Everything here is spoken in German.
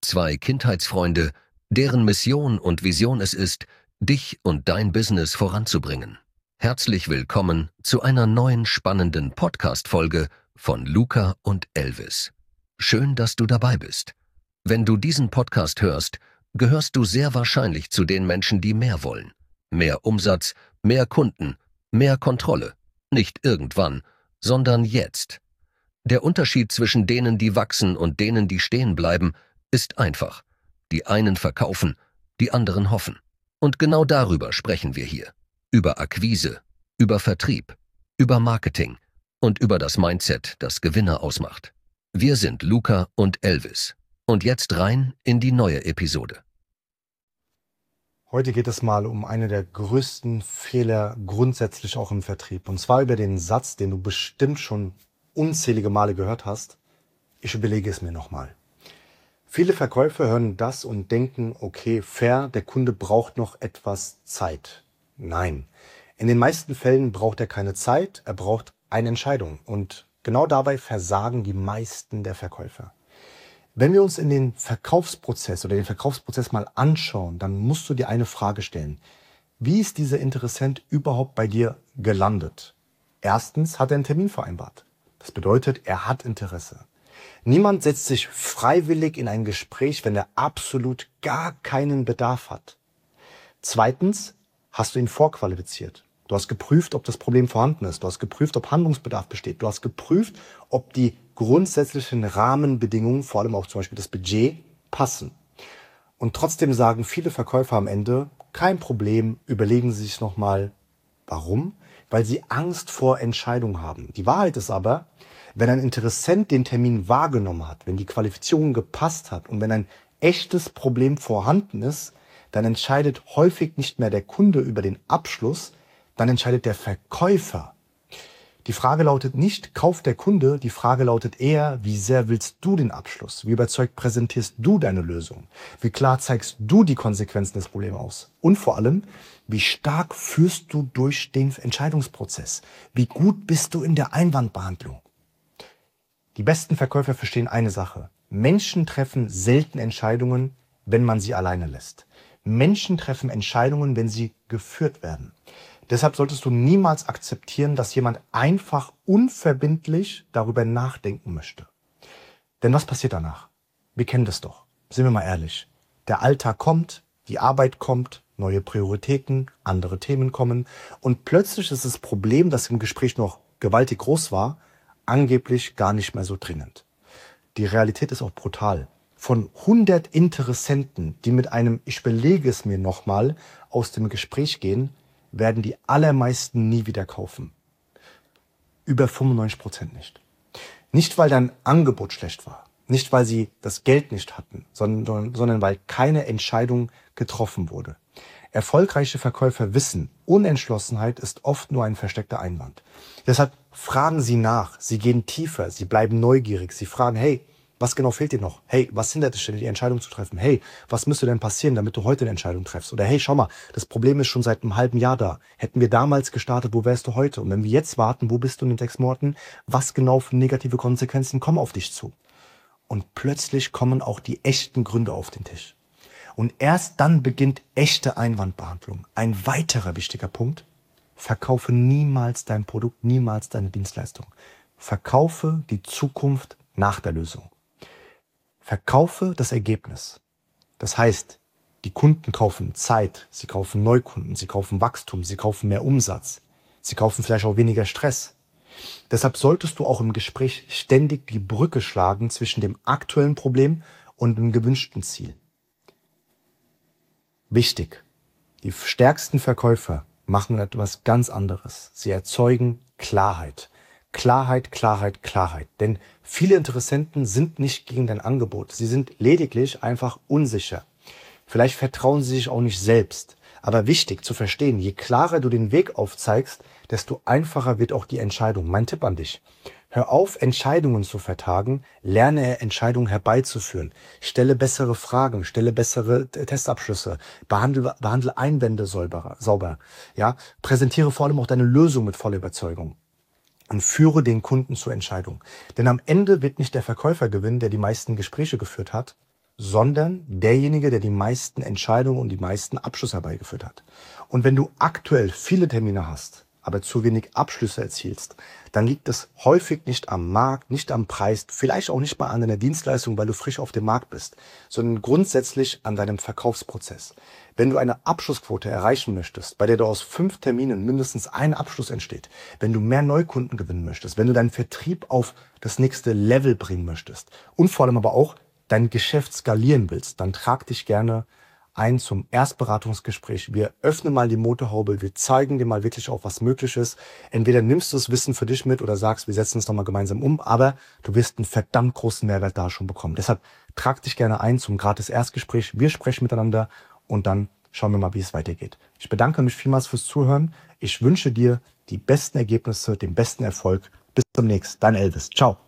Zwei Kindheitsfreunde, deren Mission und Vision es ist, dich und dein Business voranzubringen. Herzlich willkommen zu einer neuen spannenden Podcast-Folge von Luca und Elvis. Schön, dass du dabei bist. Wenn du diesen Podcast hörst, gehörst du sehr wahrscheinlich zu den Menschen, die mehr wollen. Mehr Umsatz, mehr Kunden, mehr Kontrolle. Nicht irgendwann, sondern jetzt. Der Unterschied zwischen denen, die wachsen und denen, die stehen bleiben, ist einfach. Die einen verkaufen, die anderen hoffen. Und genau darüber sprechen wir hier. Über Akquise, über Vertrieb, über Marketing und über das Mindset, das Gewinner ausmacht. Wir sind Luca und Elvis. Und jetzt rein in die neue Episode. Heute geht es mal um eine der größten Fehler grundsätzlich auch im Vertrieb. Und zwar über den Satz, den du bestimmt schon unzählige Male gehört hast. Ich überlege es mir nochmal. Viele Verkäufer hören das und denken, okay, fair, der Kunde braucht noch etwas Zeit. Nein, in den meisten Fällen braucht er keine Zeit, er braucht eine Entscheidung. Und genau dabei versagen die meisten der Verkäufer. Wenn wir uns in den Verkaufsprozess oder den Verkaufsprozess mal anschauen, dann musst du dir eine Frage stellen. Wie ist dieser Interessent überhaupt bei dir gelandet? Erstens hat er einen Termin vereinbart. Das bedeutet, er hat Interesse. Niemand setzt sich freiwillig in ein Gespräch, wenn er absolut gar keinen Bedarf hat. Zweitens hast du ihn vorqualifiziert. Du hast geprüft, ob das Problem vorhanden ist. Du hast geprüft, ob Handlungsbedarf besteht. Du hast geprüft, ob die grundsätzlichen Rahmenbedingungen, vor allem auch zum Beispiel das Budget, passen. Und trotzdem sagen viele Verkäufer am Ende, kein Problem, überlegen Sie sich nochmal, warum? Weil sie Angst vor Entscheidungen haben. Die Wahrheit ist aber, wenn ein Interessent den Termin wahrgenommen hat, wenn die Qualifizierung gepasst hat und wenn ein echtes Problem vorhanden ist, dann entscheidet häufig nicht mehr der Kunde über den Abschluss, dann entscheidet der Verkäufer. Die Frage lautet nicht, kauft der Kunde, die Frage lautet eher, wie sehr willst du den Abschluss? Wie überzeugt präsentierst du deine Lösung? Wie klar zeigst du die Konsequenzen des Problems aus? Und vor allem, wie stark führst du durch den Entscheidungsprozess? Wie gut bist du in der Einwandbehandlung? Die besten Verkäufer verstehen eine Sache. Menschen treffen selten Entscheidungen, wenn man sie alleine lässt. Menschen treffen Entscheidungen, wenn sie geführt werden. Deshalb solltest du niemals akzeptieren, dass jemand einfach unverbindlich darüber nachdenken möchte. Denn was passiert danach? Wir kennen das doch. Sind wir mal ehrlich. Der Alltag kommt, die Arbeit kommt, neue Prioritäten, andere Themen kommen und plötzlich ist das Problem, das im Gespräch noch gewaltig groß war, angeblich gar nicht mehr so dringend. Die Realität ist auch brutal. Von 100 Interessenten, die mit einem "Ich überlege es mir nochmal" aus dem Gespräch gehen, werden die allermeisten nie wieder kaufen. Über 95% nicht. Nicht, weil dein Angebot schlecht war, nicht, weil sie das Geld nicht hatten, sondern weil keine Entscheidung getroffen wurde. Erfolgreiche Verkäufer wissen, Unentschlossenheit ist oft nur ein versteckter Einwand. Deshalb fragen sie nach, sie gehen tiefer, sie bleiben neugierig, sie fragen, hey, was genau fehlt dir noch? Hey, was hindert dich denn, die Entscheidung zu treffen? Hey, was müsste denn passieren, damit du heute eine Entscheidung triffst? Oder hey, schau mal, das Problem ist schon seit einem halben Jahr da. Hätten wir damals gestartet, wo wärst du heute? Und wenn wir jetzt warten, wo bist du in den 6 Monaten? Was genau für negative Konsequenzen kommen auf dich zu? Und plötzlich kommen auch die echten Gründe auf den Tisch. Und erst dann beginnt echte Einwandbehandlung. Ein weiterer wichtiger Punkt: Verkaufe niemals dein Produkt, niemals deine Dienstleistung. Verkaufe die Zukunft nach der Lösung. Verkaufe das Ergebnis. Das heißt, die Kunden kaufen Zeit, sie kaufen Neukunden, sie kaufen Wachstum, sie kaufen mehr Umsatz, sie kaufen vielleicht auch weniger Stress. Deshalb solltest du auch im Gespräch ständig die Brücke schlagen zwischen dem aktuellen Problem und dem gewünschten Ziel. Wichtig: Die stärksten Verkäufer machen etwas ganz anderes. Sie erzeugen Klarheit. Klarheit, Klarheit, Klarheit. Denn viele Interessenten sind nicht gegen dein Angebot. Sie sind lediglich einfach unsicher. Vielleicht vertrauen sie sich auch nicht selbst. Aber wichtig zu verstehen, je klarer du den Weg aufzeigst, desto einfacher wird auch die Entscheidung. Mein Tipp an dich: Hör auf, Entscheidungen zu vertagen, lerne Entscheidungen herbeizuführen. Stelle bessere Fragen, stelle bessere Testabschlüsse, behandle Einwände sauber. Ja? Präsentiere vor allem auch deine Lösung mit voller Überzeugung. Und führe den Kunden zur Entscheidung. Denn am Ende wird nicht der Verkäufer gewinnen, der die meisten Gespräche geführt hat, sondern derjenige, der die meisten Entscheidungen und die meisten Abschlüsse herbeigeführt hat. Und wenn du aktuell viele Termine hast, aber zu wenig Abschlüsse erzielst, dann liegt es häufig nicht am Markt, nicht am Preis, vielleicht auch nicht mal an deiner Dienstleistung, weil du frisch auf dem Markt bist, sondern grundsätzlich an deinem Verkaufsprozess. Wenn du eine Abschlussquote erreichen möchtest, bei der du aus 5 Terminen mindestens ein Abschluss entsteht, wenn du mehr Neukunden gewinnen möchtest, wenn du deinen Vertrieb auf das nächste Level bringen möchtest und vor allem aber auch dein Geschäft skalieren willst, dann trag dich gerne ein zum Erstberatungsgespräch. Wir öffnen mal die Motorhaube, wir zeigen dir mal wirklich auch, was möglich ist. Entweder nimmst du das Wissen für dich mit oder sagst, wir setzen es nochmal gemeinsam um, aber du wirst einen verdammt großen Mehrwert da schon bekommen. Deshalb trag dich gerne ein zum gratis Erstgespräch. Wir sprechen miteinander und dann schauen wir mal, wie es weitergeht. Ich bedanke mich vielmals fürs Zuhören. Ich wünsche dir die besten Ergebnisse, den besten Erfolg. Bis zum nächsten. Dein Elvis. Ciao.